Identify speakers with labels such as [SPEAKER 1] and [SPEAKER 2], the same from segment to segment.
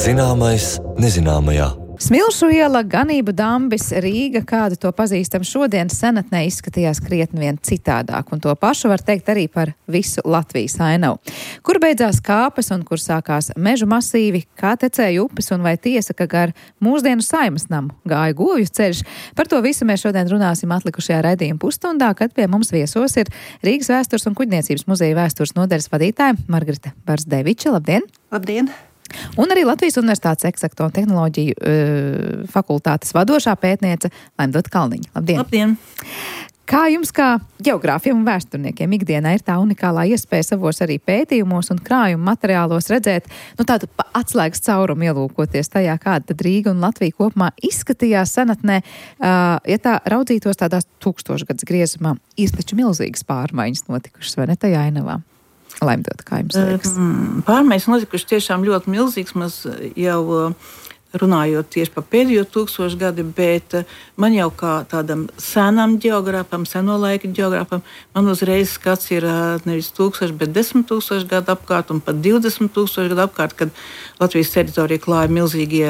[SPEAKER 1] Zināmais nezināmajā.
[SPEAKER 2] Smilšu iela, Ganību dambis, Rīga, kādu to pazīstam šodien, senatnē izskatījās krietni vien citādāk, un to pašu var teikt arī par visu Latvijas ainavu. Kur beidzās kāpes un kur sākās mežu masīvi, kā tecēja upes un vai tiesa, ka gar mūsdienu Saeimas namu gāja govju ceļš. Par to visu mēs šodien runāsim atlikušajā raidījuma pusstundā, kad pie mums viesos ir Rīgas vēstures un kuģniecības muzeja vēstures nodaļas vadītāja Margarita Barsdeviča. Labdien!
[SPEAKER 3] Labdien!
[SPEAKER 2] Un arī Latvijas Universitātes Eksakto un tehnoloģiju fakultātes vadošā pētniece Laimdota Kalniņa. Labdien!
[SPEAKER 3] Labdien!
[SPEAKER 2] Kā jums, kā ģeogrāfiem un vēsturniekiem, ikdienā ir tā unikālā iespēja savos arī pētījumos un krājuma materiālos redzēt, tādu atslēgas caurumu ielūkoties tajā, kāda tad Rīga un Latvija kopumā izskatījās senatnē, ja tā raudzītos tādās tūkstošgads griezumā, ir taču milzīgas pārmaiņas notikušas, vai ne, tajā ainavā? Laimdota, kā jums liekas?
[SPEAKER 3] Pārmaiņas notikušas tiešām ļoti milzīgas, mēs jau runājot tieši par pēdējo 1000 gadu, bet man jau kā tādam senam ģeogrāfam, seno laika ģeogrāfam, man uzreiz skats ir nevis 1000, bet 10 000 gadu apkārt un pat 20 000 gadu apkārt, kad Latvijas teritorija klāja milzīgie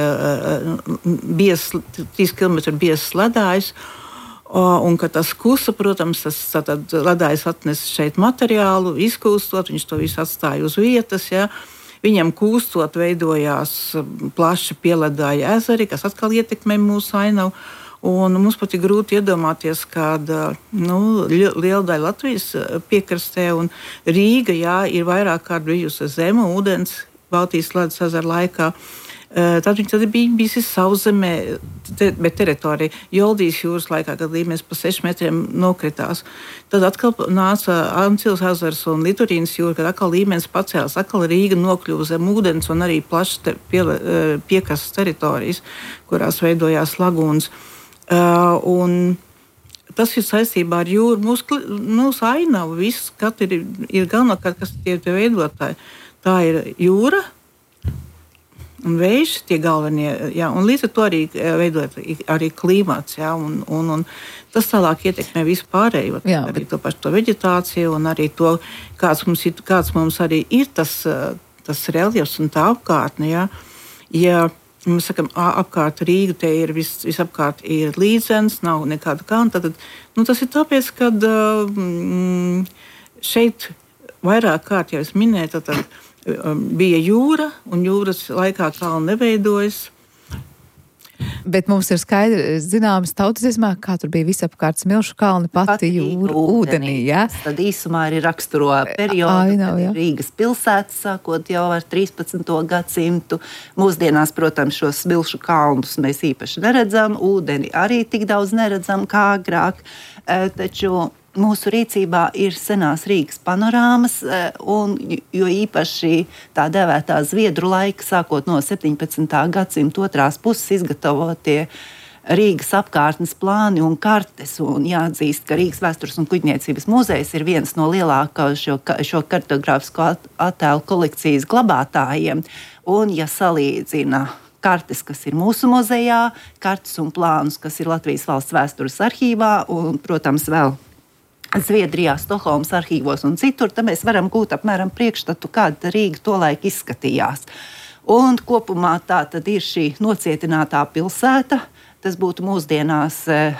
[SPEAKER 3] 3 km biezs ledājs. Un ka tas kusa, protams, tas ledājs atnesa šeit materiālu, izkūstot, viņš to visu atstāja uz vietas, ja. Viņam kūstot veidojās plaši pieledāja ezeri, kas atkal ietekmē mūsu ainavu. Un mums pat ir grūti iedomāties, kāda liela daļa Latvijas piekrastē un Rīga, jā, ir vairāk kārt bijusi zemu ūdens Baltijas ledus ezera laikā. Tad viņa bija bijusi sauszemē, bet teritorija Joldijas jūras laikā, kad līmenis pa 6 metriem nokritās. Tad atkal nāca Ancils ezers un Liturīnas jūra, kad atkal līmenis pacēlās, atkal Rīga nokļuva zem ūdens un arī plašas piekrastes teritorijas, kurās veidojās lagūnas. Un tas ir saistībā ar jūru. Mūsu ainava, viss ir galvenokārt, kas tie veidotāji. Tā ir jūra un vējš, tie galvenie, jā, un līdz ar to arī veidot arī klimats, jā, un tas tālāk ietekmē visu pārējo, arī to pašu to veģetāciju un arī to, kāds mums arī ir tas reljefs un tā apkārtne, jā. Ja mēs sakam, apkārt Rīga, te ir visapkārt ir līdzens, nav nekāda kalna, tad tas ir tāpēc, kad šeit vairāk kārt, jau es minēju, tad bija jūra, un jūras laikā kalni neveidojas.
[SPEAKER 2] Bet mums ir skaidri zināmas tautismā, kā tur bija visapkārt Smilšu kalni, pati jūra, ūdenī, ja?
[SPEAKER 4] Tad īsumā arī raksturo periodu, kad Rīgas pilsētas sākot jau ar 13. gadsimtu. Mūsdienās, protams, šos Smilšu kalnus mēs īpaši neredzam, ūdeni arī tik daudz neredzam kā agrāk, taču mūsu rīcībā ir senās Rīgas panorāmas, jo īpaši tā dēvētā Zviedru laika, sākot no 17. gadsimta otrās puses izgatavotie Rīgas apkārtnes plāni un kartes. Un jāatzīst, ka Rīgas vēstures un kuģniecības muzejs ir viens no lielākā šo kartogrāfisko attēlu kolekcijas glabātājiem. Un, ja salīdzina kartes, kas ir mūsu muzejā, kartes un plānus, kas ir Latvijas valsts vēstures arhīvā un, protams, vēl Zviedrijā, Stokholmas arhīvos un citur, tad mēs varam gūt apmēram priekšstatu, kāda Rīga tolaik izskatījās. Un kopumā tā tad ir šī nocietinātā pilsēta. Tas būtu mūsdienās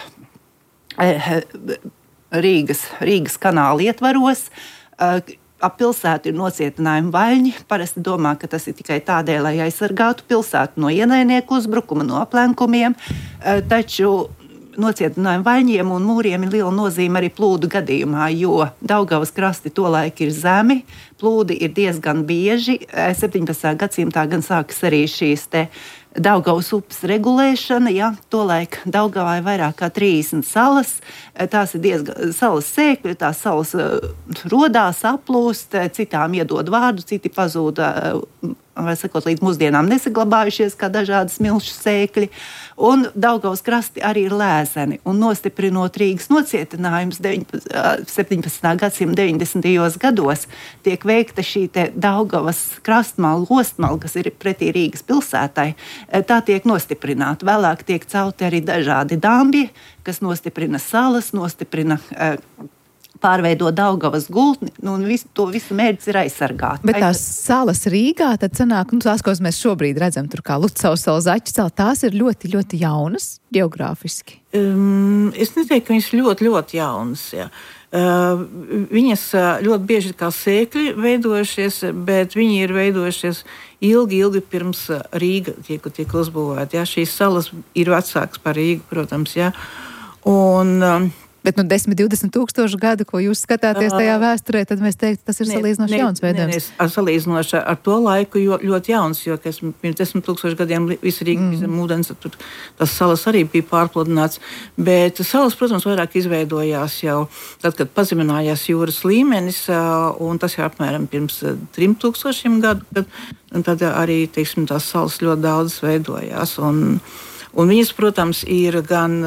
[SPEAKER 4] Rīgas kanāla ietvaros. Ap pilsētu ir nocietinājumi vaļņi. Parasti domā, ka tas ir tikai tādēļ, lai aizsargātu pilsētu no ienaidnieku uzbrukuma, no aplenkumiem. Taču nocietinājumu vaļņiem un mūriem ir liela nozīme arī plūdu gadījumā, jo Daugavas krasti tolaik ir zemi, plūdi ir diezgan bieži. 17. gadsimtā gan sākas arī šīs te Daugavas upes regulēšana, ja, tolaik Daugavā ir vairāk kā 30 salas, tās ir diezgan salas sēkļi, tās salas rodās, aplūst, citām iedod vārdu, citi pazūda, vai sakot, līdz mūsdienām nesaglabājušies kā dažādi smilšu sēkļi, un Daugavas krasti arī ir lēzeni, un nostiprinot Rīgas nocietinājumus 17. gadsimta 90. gados tiek veikta šī te Daugavas krastmala, ostmala, kas ir pretī Rīgas pilsētai, tā tiek nostiprināta. Vēlāk tiek celti arī dažādi dambi, kas nostiprina salas, nostiprina pārveidot Daugavas gultni, un to visu mērķis ir aizsargāt.
[SPEAKER 2] Bet tās salas Rīgā, tad sanāk, tās, ko mēs šobrīd redzam, tur kā Lucavas salas, Zaķu sala, tās ir ļoti, ļoti jaunas geogrāfiski.
[SPEAKER 3] Es neteiktu, ka viņas ļoti, ļoti jaunas, jā. Viņas ļoti bieži kā sēkļi veidojušies, bet viņi ir veidojušies ilgi pirms Rīga tiek uzbūvēta. Ja? Šīs salas ir vecākas par Rīgu, protams. Ja?
[SPEAKER 2] Bet 10-20 tūkstošu gadu, ko jūs skatāties tajā vēsturē, tad mēs teiktu, tas ir salīdzinoši jauns veidojums.
[SPEAKER 3] Salīdzinoši ar to laiku ļoti jauns, jo pirms 10 tūkstošu gadiem visa Rīga bija zem ūdens, tad tas salas arī bija pārpludināts. Bet salas, protams, vairāk izveidojās jau tad, kad pazeminājās jūras līmenis, un tas jau apmēram pirms 3000 gadu, tad arī, teiksim, tās salas ļoti daudz veidojās. Un viņas, protams, ir gan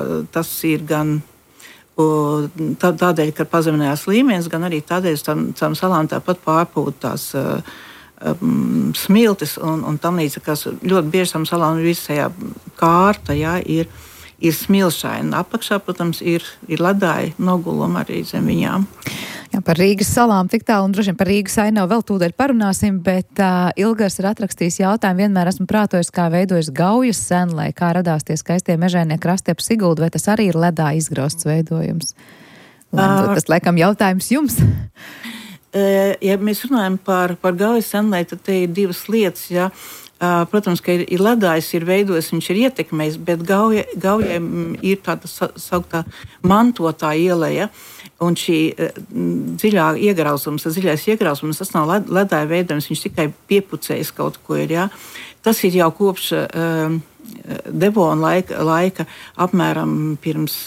[SPEAKER 3] tādēļ, ka pazeminājās līmenis, gan arī tādēļ, ka tām salām tāpat pārpūt tās smiltis un tam līdzīgās. Ļoti bieži tam salām visajā kārta, jā, ir smilšaina. Apakšā, protams, ir ledāji nogulumi arī zem viņām.
[SPEAKER 2] Jā, par Rīgas salām tik tālu, un droši vien par Rīgas ainavu vēl tūdaļ parunāsim, bet Ilgars ir atrakstījis jautājumu, vienmēr esmu prātojis, kā veidojas Gaujas senlē, kā radās tie skaistie mežainie krasti ap Siguldu, vai tas arī ir ledā izgrausts veidojums? Tas, laikam, jautājums jums.
[SPEAKER 3] Ja mēs runājam par Gaujas senlē, tad te ir divas lietas, jā. Protams, ka ir ledājs, ir veidojis, viņš ir ietekmējis, bet Gaujai ir tāda sauktā mantotā ieleja, un šī dziļais iegrauzums, tas nav ledāja veidojums, viņš tikai piepucējis kaut ko ir, jā. Tas ir jau kopš Devona laika apmēram pirms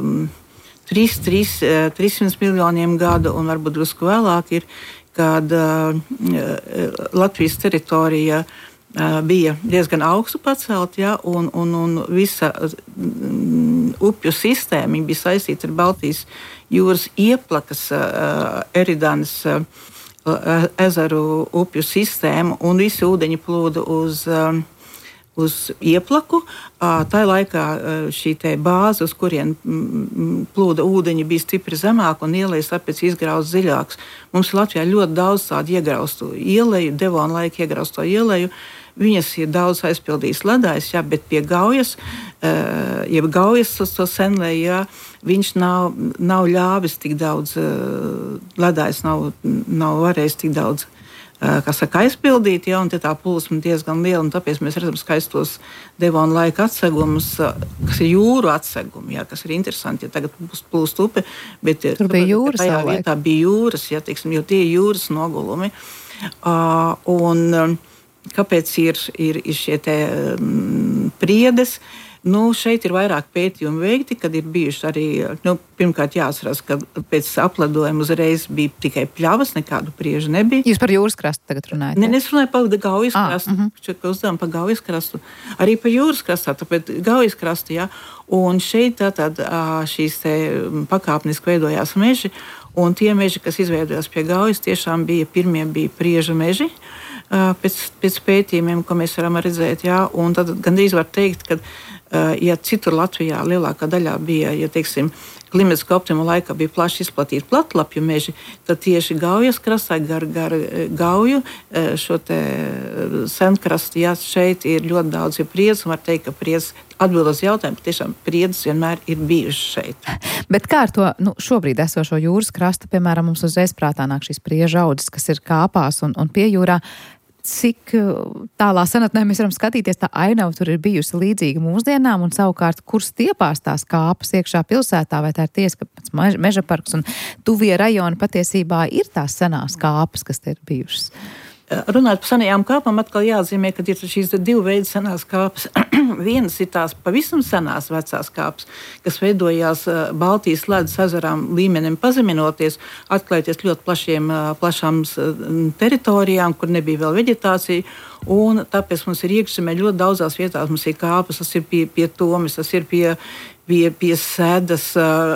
[SPEAKER 3] 300 miljoniem gadu, un varbūt drusku vēlāk ir, kad Latvijas teritorija bija diezgan augstu pacelt, ja, un visa upju sistēma bija saistīta ar Baltijas jūras ieplakas Eridanas ezeru upju sistēmu, un visi ūdeņi plūda uz ieplaku. Tā laikā šī te bāze, uz kurien plūda ūdeņi, bija stipri zemāk un ielejas tāpēc izgrauz dziļāks. Mums Latvijā ļoti daudz tādu iegraustu ieleju, Devona laika iegrausto ieleju. Viņas ir daudz aizpildījis ledājs, jā, bet pie Gaujas, jeb Gaujas to senlē, jā, viņš nav ļāvis tik daudz, ledājs nav varējis tik daudz, aizpildīt, jā, un te tā plūsma diezgan liela, un tāpēc mēs redzam skaistos Devona laika atsegumus, kas ir jūru atsegumi, jā, kas ir interesanti, ja tagad plūst upe, bet
[SPEAKER 2] tur bija jūras
[SPEAKER 3] tajā vietā bija jūras, jā, teiksim, jo tie ir jūras nogulumi. Kāpēc ir šie te priedes? Šeit ir vairāk pētījumu veikti, kad ir bijuši arī, pirmkārt jāatcerās, ka pēc apledojuma uzreiz bija tikai pļavas, nekādu priežu nebija.
[SPEAKER 2] Jūs par jūras krastu tagad runājat?
[SPEAKER 3] Ne, es runāju par Gaujas krastu, ka uzdevam par Gaujas krastu, arī par jūras krastā, tāpēc Gaujas krastu, jā. Un šeit tātad šīs te pakāpeniski veidojās meži, un tie meži, kas izveidojās pie Gaujas, tiešām pirmie bija priežu meži. Pēc pētījumiem, ko mēs varam redzēt, jā, un tad gandrīz var teikt, ka, ja citur Latvijā lielākā daļā bija, ja teiksim, klimatiskā optimuma laikā bija plaši izplatīti platlapju meži, tad tieši Gaujas krastā, gar Gauju, šo te senkrasti, jā, šeit ir ļoti daudz priedz, un var teikt, ka priedz atbild uz jautājumu, ka tiešām priedz vienmēr ir bijuši šeit.
[SPEAKER 2] Bet kā ar to šobrīd esošo jūras krastu, piemēram, mums uzreiz prātā nāk šīs priežu audzes, kas ir kāpās un pie jūrā, cik tālā senatnē mēs varam skatīties, tā ainava tur ir bijusi līdzīga mūsdienām, un savukārt, kur stiepās tās kāpas iekšā pilsētā, vai tā ir tiesa, ka pats meža parks un tuvie rajoni patiesībā ir tās senās kāpas, kas te ir bijušas?
[SPEAKER 3] Runājot par senajām kāpām, atkal jāatzīmē, ka ir šīs divu veidu senās kāpas. Vienas ir tās pavisam senās vecās kāpas, kas veidojās Baltijas ledus ezerām līmenim pazeminoties, atklājoties ļoti plašām teritorijām, kur nebija vēl veģetācija. Un tāpēc mums ir iekšzemē ļoti daudzās vietās, mums ir kāpas, tas ir pie Tomis, tas ir pie pie sēdas.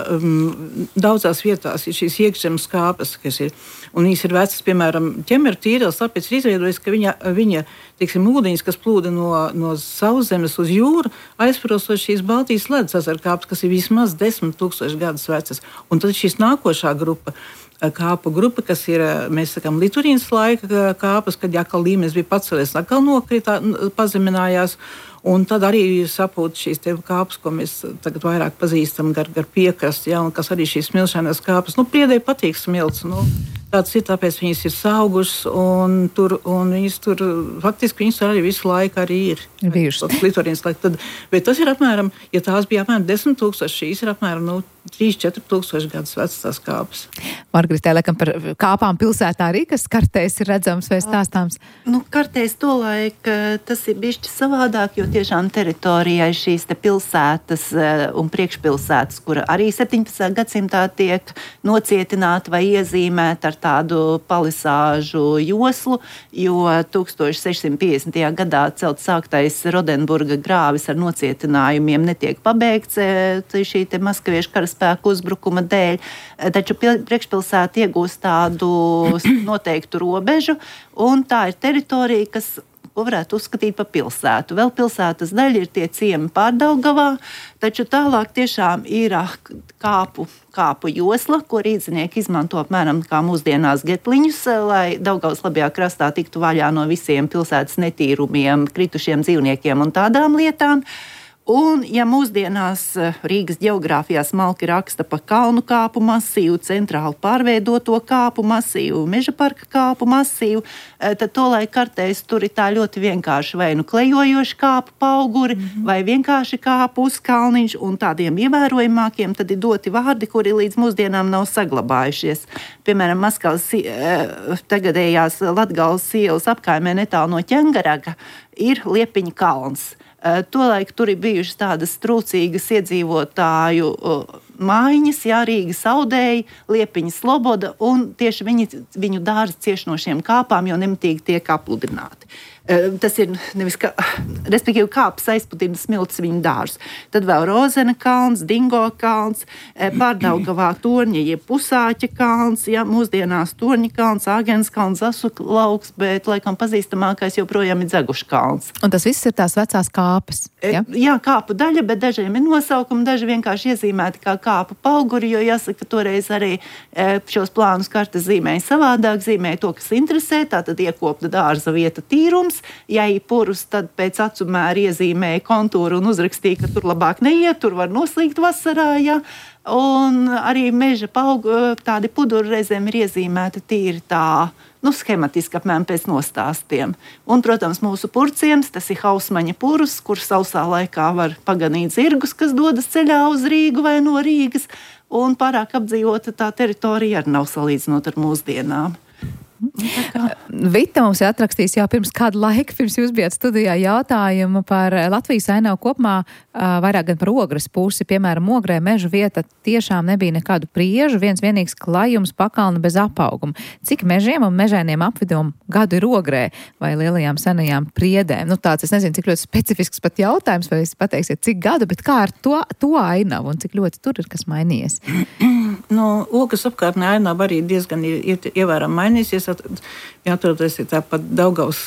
[SPEAKER 3] Daudzās vietās ir šīs iekšzemes kāpes, kas ir. Un viņas ir vecas, piemēram, ķemeru tīrels, tāpēc ir izveidojis, ka viņa teiksim, ūdeņas, kas plūda no sauszemes uz jūru, aizprosot šīs Baltijas ledus ezeru kāpes, kas ir vismaz 10 000 gadus vecas. Un tad šīs nākošā grupa, kāpu grupa, kas ir, mēs sakām, Liturīnas laika kāpes, kad jākal līmenis bija pacelies, atkal nokritā, pazeminājās. Un tad arī sapūt šīs kāpes, ko mēs tagad vairāk pazīstam gar piekrasti, ja, un kas arī šīs smilšainās kāpes. Priedēji patīk smilts. Tāds ir, tāpēc viņas ir saugušas, un viņas tur, faktiski viņas arī visu laiku arī ir. Liturīnas laika. Bet tas ir apmēram, ja tās bija apmēram 10 000, šīs ir apmēram 3-4 000 gadus vecas tās kāpes.
[SPEAKER 2] Margaritē, laikam par kāpām pilsētā arī, kas kartēs ir redzams vai stāstāms?
[SPEAKER 4] Kartēs tolaik tas ir bišķi savādāk, jo tiešām teritorijai šīs te pilsētas un priekšpilsētas, kura arī 17. gadsimtā tiek nocietināta vai iezīmēta ar tādu palisāžu joslu, jo 1650. gadā celt sāktais Rodenburga grāvis ar nocietinājumiem netiek pabeigts šī te maskaviešu karaspēku uzbrukuma dēļ, taču priekšpilsēta iegūst tādu noteiktu robežu, un tā ir teritorija, ko varētu uzskatīt par pilsētu. Vēl pilsētas daļa ir tie ciemi Pārdaugavā, taču tālāk tiešām ir kāpu josla, ko rīdzinieki izmanto apmēram kā mūsdienās getliņus, lai Daugavas labajā krastā tiktu vaļā no visiem pilsētas netīrumiem, kritušiem dzīvniekiem un tādām lietām. Un, ja mūsdienās Rīgas ģeogrāfijā smalki raksta par kalnu kāpu masīvu, centrāli pārveidoto kāpu masīvu, meža parka kāpu masīvu, tad tolaik kartēs tur ir tā ļoti vienkārši vai klejojoši kāpu pauguri, vai vienkārši kāpu uzkalniņš, un tādiem ievērojamākiem tad ir doti vārdi, kuri līdz mūsdienām nav saglabājušies. Piemēram, Maskavas tagadējās Latgales ielas apkaimē netālu no Ķengaraga ir Liepiņa kalns. Tolaik tur ir bijušas tādas trūcīgas iedzīvotāju mājiņas, Rīgas audēji, Liepiņa Sloboda, un tieši viņu dārzi cieši no šiem kāpām, jo nemitīgi tiek apludināti. Tas ir nevis respektīvi kāpes aizputina smilts viņu dārzus. Tad vēl Rozena kalns, Dingo kalns, Pārdaugavā Torņa, jeb Pusāķa kalns, mūsdienās Torņa kalns, Āgens kalns, Zasu lauks, bet laikam pazīstamākais joprojām ir Dzeguša kalns.
[SPEAKER 2] Un tas viss ir tās vecās kāpes? Ja?
[SPEAKER 4] Jā, kāpu daļa, bet dažiem ir nosaukumi, daži vienkārši iezīmēti kā kāpu pauguri, jo jāsaka, ka toreiz arī šos plānus kartes zīmēja savādāk, zīmēja to, kas interesē, tātad iekopta dārza vieta tīrums. Ja ir purus, tad pēc acumēra iezīmēja kontūru un uzrakstīja, ka tur labāk neiet, tur var noslīgt vasarā, ja. Un arī meža tādi puduri reizēm ir iezīmēti tīri tā, schematiski apmēram pēc nostāstiem. Un, protams, mūsu purciems, tas ir Hausmaņa purus, kur sausā laikā var paganīt zirgus, kas dodas ceļā uz Rīgu vai no Rīgas, un pārāk apdzīvota tā teritorija arī nav salīdzinot ar mūsdienām.
[SPEAKER 2] Vita mums ir atrakstījis jau pirms kādu laiku, pirms jūs bijāt studijā, jautājumu par Latvijas ainavu kopumā, vairāk gan par Ogres pusi. Piemēram, Ogrē meža vieta tiešām nebija nekādu priežu, vienīgs klajums pakalna bez apauguma. Cik mežiem un mežainiem apvidum gadu ir Ogrē vai lielajām senajām priedēm? Tāds, es nezinu, cik ļoti specifisks pat jautājums, vai jūs pateiksiet, cik gadu, bet kā ar to ainavu un cik ļoti tur ir kas mainījies?
[SPEAKER 3] Ogres apkārtnē ainava arī diezgan ievērām mainīsies. Atrodas tāpat Daugavas,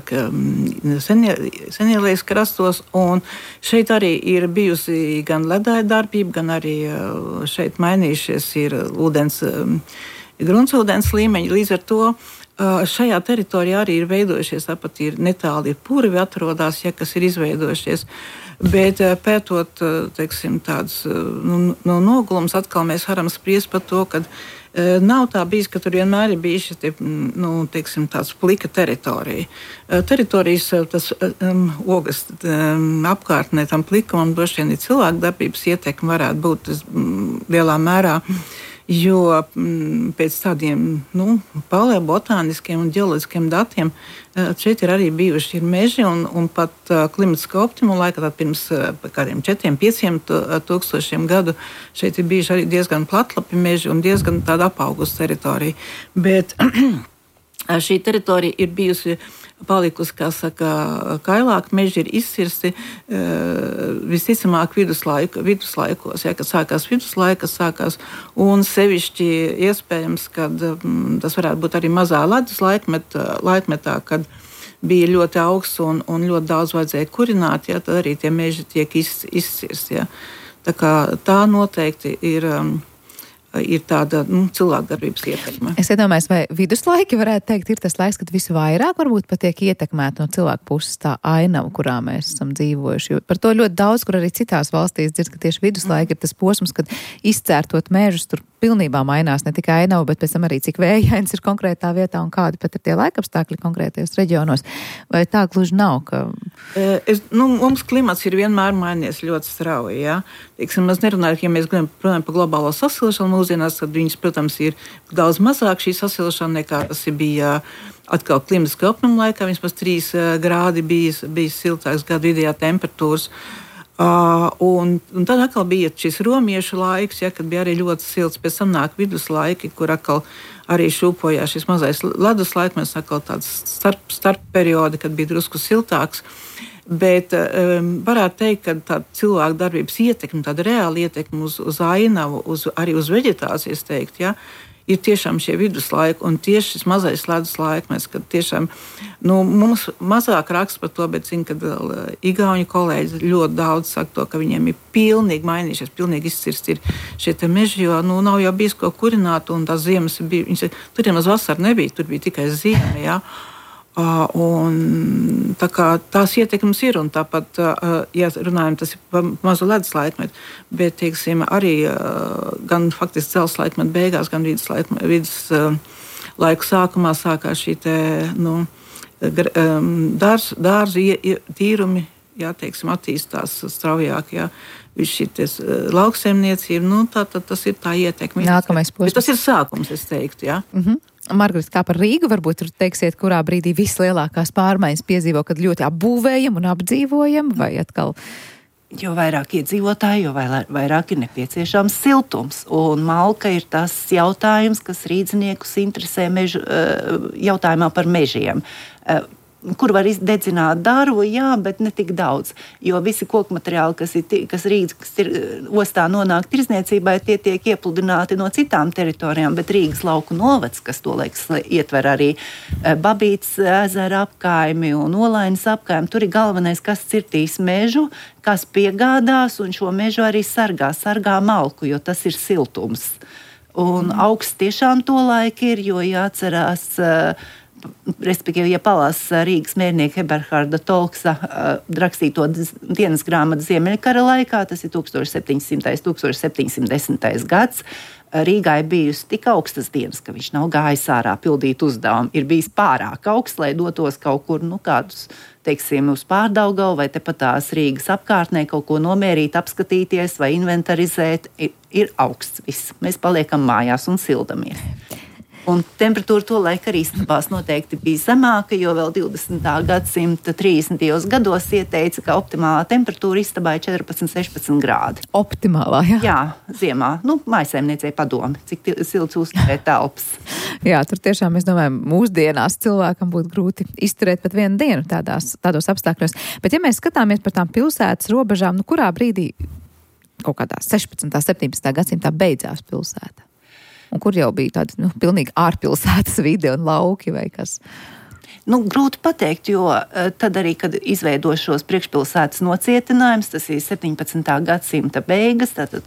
[SPEAKER 3] senielais krastos, un šeit arī ir bijusi gan ledāja darbība, gan arī šeit mainījušies ir gruntsūdens līmeņi. Līdz ar to šajā teritorijā arī ir veidojušies, tāpat ir netāli purvi atrodas, kas ir izveidojušies. Bet pētot, tādus nogulums, atkal mēs varam spriest par to, ka nav tā bijis, ka tur vienmēr ir bijuši tāds plika teritorija. Teritorijas, tas Ogres apkārtnē tam plikumam droši vien ir cilvēku darbības ietekme varētu būt lielā mērā. Jo pēc tādiem paleobotāniskiem un ģeoloģiskiem datiem šeit ir arī bijuši meži un pat klimatiskā optimuma laikā, pirms kādiem 4-5 tūkstošiem gadu šeit ir bijuši arī diezgan platlapi meži un diezgan tāda apaugusta teritorija. Bet šī teritorija ir bijusi palikusi, kā saka, kailāka meži ir izcirsti visticamāk viduslaikos, kad sākās viduslaikas, un sevišķi iespējams, kad tas varētu būt arī mazā ledus laikmetā, kad bija ļoti augsts un ļoti daudz vajadzēja kurināt, ja, tad arī tie meži tiek izcirsti. Ja. Tā noteikti ir tāda cilvēkdarbības ietekme.
[SPEAKER 2] Es iedomājos, vai viduslaiki varētu teikt, ir tas laiks, kad visvairāk varbūt pat tiek ietekmēta no cilvēku puses tā ainava, kurā mēs esam dzīvojuši. Jo par to ļoti daudz, kur arī citās valstīs dzird, ka tieši viduslaiki ir tas posms, kad izcērtot mežus tur pilnībā mainās ne tikai ainava, bet pēc tam arī cik vējains ir konkrētā vietā un kādi pat ir tie laikapstākļi konkrētajos reģionos. Vai tā gluži nav?
[SPEAKER 3] Mums klimats ir vienmēr mainījies ļoti strauji. Ja? Mēs nerunājam, ja mēs runājam par globālo sasilšanu mūsdienās, tad viņas, protams, ir daudz mazāk šī sasilšana nekā tas bija atkal klimatiskā apnuma laikā. Vismaz 3 grādi bija siltāks gadu vidējā temperatūras. Un tad atkal bija šis romiešu laiks, ja, kad bija arī ļoti silts. Pēc tam nāk viduslaiki, kur atkal arī šūpojās šis mazais ledus laikmets, atkal tāds starp periodi, kad bija drusku siltāks. Bet varētu teikt, ka tāda cilvēku darbības ietekme, tāda reāla ietekme uz ainavu, arī uz veģetācijas teikt, ja, ir tiešām šie viduslaiki un tieši šis mazais ledus laikmets, kad tiešām, mums mazāk raksta par to, bet zinu, kad igauņu kolēģi ļoti daudz saka to, ka viņiem ir pilnīgi mainījušies, pilnīgi izcirsti ir šie te meži, jo, nav jau bijis ko kurināt, un tās ziemas bija, tur nemaz vasara nebija, tur bija tikai ziema, jā. Un tā kā tās ietekmes ir, un tāpat, ja runājam, tas ir par mazu ledus laikmetu, bet, teiksim, arī gan faktiski dzelzs laikmetu beigās, gan vidus laiku sākumā sākās šī te, dārzu tīrumi, jā, teiksim, attīstās straujāk, jā. Viss šī lauksaimniecība, tātad tas ir tā ietekme.
[SPEAKER 2] Nākamais posms.
[SPEAKER 3] Bet tas ir sākums, es teiktu, jā.
[SPEAKER 2] Margarita, kā par Rīgu, varbūt tur teiksiet, kurā brīdī vislielākās pārmaiņas piedzīvo, kad ļoti apbūvējam un apdzīvojam, vai atkal?
[SPEAKER 4] Jo vairāk iedzīvotāji, jo vairāk ir nepieciešams siltums. Un malka ir tas jautājums, kas rīdzniekus interesē jautājumā par mežiem. Kur var izdedzināt darbu, jā, bet ne tik daudz. Jo visi koku materiāli, kas Rīgas ostā nonāk tirdzniecībai, tie tiek iepludināti no citām teritorijām, bet Rīgas lauku novads, kas to liekas ietver arī Babītes ezera apkaimi un Olainas apkaimi, tur ir galvenais, kas cirtīs mežu, kas piegādās un šo mežu arī sargā malku, jo tas ir siltums. Un augsts tiešām to laiku ir, jo jāatcerās, respektīvi, ja palasa Rīgas mērnieka Eberharda Tolksa rakstīto dienas grāmatu Ziemeļkara laikā, tas ir 1700. 1710. gads, Rīgā ir bijusi tik augstas dienas, ka viņš nav gājis ārā pildīt uzdevumu. Ir bijis pārāk augsts, lai dotos kaut kur, kādus, teiksim, uz Pārdaugavu vai tepatās Rīgas apkārtnē kaut ko nomērīt, apskatīties vai inventarizēt. Ir augsts viss. Mēs paliekam mājās un sildamies. Un temperatūra to laiku arī istabās noteikti bija zemāka, jo vēl 20. gadsimta 30. gados ieteica, ka optimālā temperatūra istabā ir 14-16 grādi.
[SPEAKER 2] Optimālā, jā?
[SPEAKER 4] Jā, ziemā. Mājsaimniecei padomi, cik silts uzturēt telpas.
[SPEAKER 2] Jā, tur tiešām, es domāju, mūsdienās cilvēkam būtu grūti izturēt pat vienu dienu tādos apstākļos. Bet ja mēs skatāmies par tām pilsētas robežām, kurā brīdī kaut kādā 16. 17. gadsimtā beidzās pilsēta? Un kur jau bija tāda pilnīgi ārpilsētas vide un lauki vai kas?
[SPEAKER 4] Grūti pateikt, jo tad arī, kad izveido šos priekšpilsētas nocietinājumus, tas ir 17. gadsimta beigas, tātad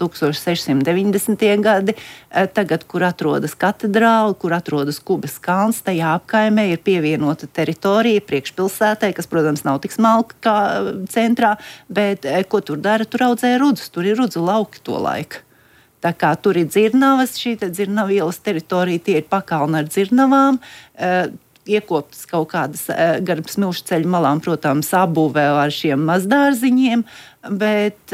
[SPEAKER 4] 1690. gadi, tagad, kur atrodas katedrāle, kur atrodas Kubas kalns, tajā apkaimē ir pievienota teritorija priekšpilsētai, kas, protams, nav tik smalka kā centrā, bet ko tur dara? Tur audzē rudzus, tur ir rudzu lauki to laiku. Tā kā tur ir dzirnavas, šī dzirnavu ielas teritorija, tie ir pakalni ar dzirnavām, iekoptas kaut kādas garp smilšu ceļu malām, protams, apbūvē ar šiem mazdārziņiem, bet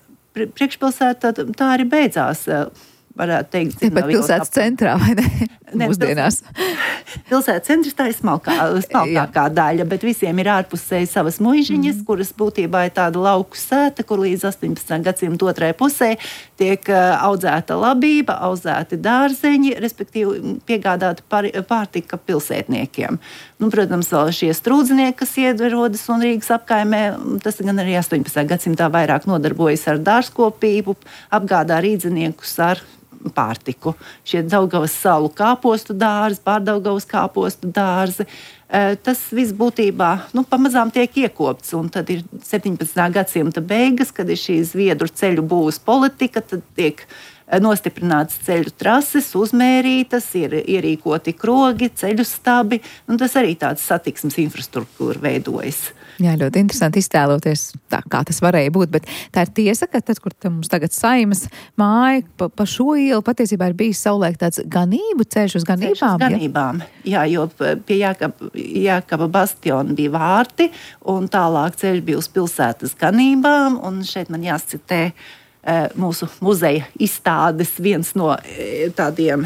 [SPEAKER 4] priekšpilsēta tā arī beidzās, varētu teikt.
[SPEAKER 2] Tāpat pilsētas centrā, vai ne? mūsdienās.
[SPEAKER 4] Pilsētas centrs tā ir smalkākā daļa, bet visiem ir ārpusē savas muižiņas, kuras būtībā ir tāda lauku sēta, kur līdz 18. gadsimta otrajai pusē tiek audzēta labība, audzēti dārzeņi, respektīvi piegādāta pārtika pilsētniekiem. Nu, protams, vēl šie strūdznieki, kas ierodas un Rīgas apkaimē, tas gan arī 18. gadsimtā vairāk nodarbojas ar dārzkopību, apgādā rīdziniekus ar pārtiku. Šie Daugavas salu kāpostu dārzi, Pārdaugavas kāpostu dārzi, tas viss būtībā pamazām tiek iekopts. Un tad ir 17. gadsimta beigas, kad ir šī Zviedru ceļu būvs politika, tad tiek nostiprināts ceļu trases, uzmērītas, ir ierīkoti krogi, ceļu stabi, un tas arī tāds satiksmes infrastruktūra veidojas.
[SPEAKER 2] Jā, ļoti interesanti iztēloties tā, kā tas varēja būt, bet tā ir tiesa, ka tad, kur mums tagad Saimas māja, pa šo ielu patiesībā ir bijis savulaik tāds ganību ceļš uz ganībām.
[SPEAKER 4] Ceļš uz ganībām, jā, jo pie Jākaba bastiona bija vārti, un tālāk ceļš bija uz pilsētas ganībām, un šeit man jācitē mūsu muzeja izstādes viens no tādiem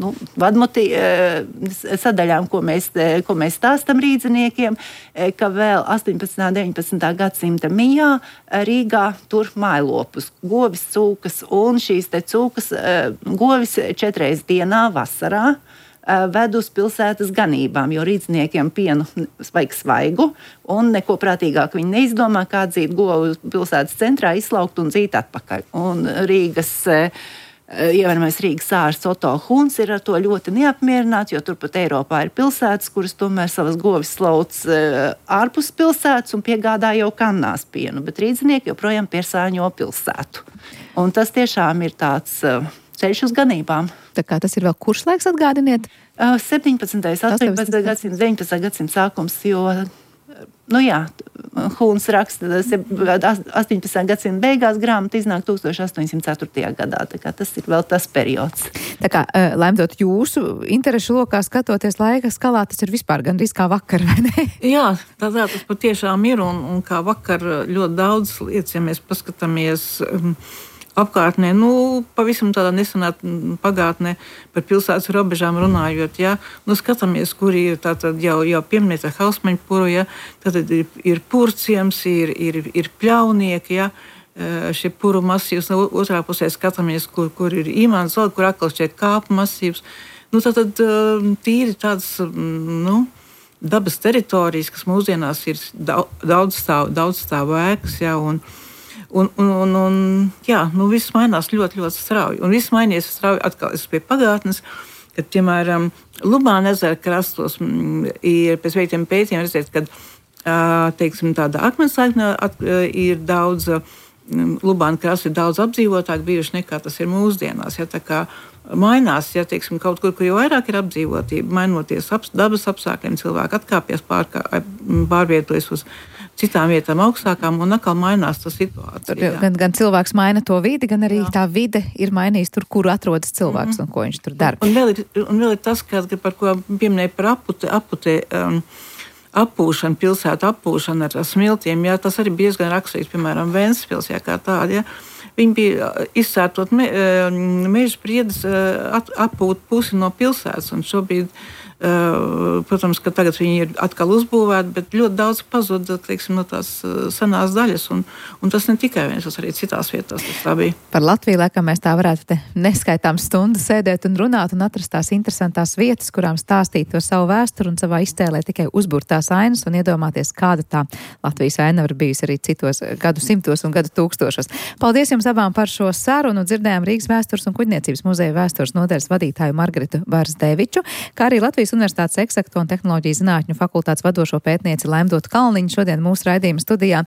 [SPEAKER 4] sadaļām, ko mēs stāstam rīdziniekiem, ka vēl 18. un 19. gadsimta mijā Rīgā tur mājlopus, govis, cūkas, un šīs te cūkas govis 4 reizes dienā vasarā ved uz pilsētas ganībām, jo rīdziniekiem pienu vajag svaigu, un neko prātīgāk viņi neizdomā, kā dzīt govu pilsētas centrā, izslaukt un dzīt atpakaļ. Un ievērmais Rīgas ārsts Otto Huns ir ar to ļoti neapmierināts, jo turpat Eiropā ir pilsētas, kuras tomēr savas govis slauc ārpus pilsētas un piegādā jau kannās pienu, bet rīdzinieki joprojām piesāņo pilsētu. Un tas tiešām ir tāds ceļš uz ganībām.
[SPEAKER 2] Tā kā tas ir vēl kurš laiks, atgādiniet?
[SPEAKER 4] 17. 18. gadsimts, 19. gadsimts sākums, jo, Huns raksta 18. gadsimta beigās, grāmata iznāk 1804. gadā, tā kā tas ir vēl tas periods.
[SPEAKER 2] Tā kā, lemdot jūsu interešu lokā, skatoties laika skalā, tas ir vispār gandrīz kā vakar, vai ne?
[SPEAKER 3] Jā, tā tas patiešām ir, un kā vakar ļoti daudz lietas, ja mēs paskatāmies apkārtnē, pavisam tādā nesenā pagātnē par pilsētas robežām runājot, ja, skatāmies, kur ir tātad jau pieminēta Hausmaņa puru, ja, tātad ir purciems, ir pļaunieki, ja, šie puru masīvs, otrā pusē skatāmies, kur ir Imants, kur atkal šeit kāpu masīvs, tātad tīri tāds, dabas teritorijas, kas mūsdienās ir daudz stāvu ēkas, ja, viss mainās ļoti, ļoti strauji. Un viss mainījies strauji atkal pie pagātnes, kad, piemēram, Lubāna ezera krastos ir pēc veiktiem pētījumiem redzēt, kad, tāda akmens laiknē ir daudz, Lubāna krasti ir daudz apdzīvotāk bijuši nekā tas ir mūsdienās. Ja, tā kā mainās, ja, kaut kur jau vairāk ir apdzīvotība, mainoties dabas apstākļiem, cilvēki atkāpjas pārvietojas uz citām vietām augstākām, un atkal mainās tā situācija.
[SPEAKER 2] Gan cilvēks maina to vidi, gan arī tā vide ir mainījis tur, kur atrodas cilvēks un ko viņš tur dara.
[SPEAKER 3] Un vēl ir tas, par ko pieminēja par apūšanu, pilsētu apūšanu ar smiltiem, jā, tas arī bija diezgan raksturīgs, piemēram, Ventspils, jā, kā tāda, jā. Viņi bija izsērtot meža priedes apūt pusi no pilsētas, un šobrīd, protams, ka tagad viņi ir atkal uzbūvēti, bet ļoti daudz pazuda, no tās senās daļas, un tas ne tikai viens, tas arī citās vietās tas tā bija.
[SPEAKER 2] Par Latviju, laikam, mēs tā varētu te neskaitām stundas sēdēt un runāt un atrast tās interesantās vietas, kurām stāstīt to savu vēsturi un savā iztēlē tikai uzbūrt tās ainas un iedomāties, kāda tā Latvijas aina var bijusi arī citos gadu simtos un gadu tūkstošos. Paldies jums abām par šo sarunu. Dzirdējām Rīgas vēstures un kuģniecības muzeja vēstures nodaļas vadītāju Margaritu Barsdeviču, kā arī Latvijas Universitātes Eksakto un tehnoloģiju zinātņu fakultātes vadošo pētnieci Laimdotu Kalniņu šodien mūsu raidījuma studijā.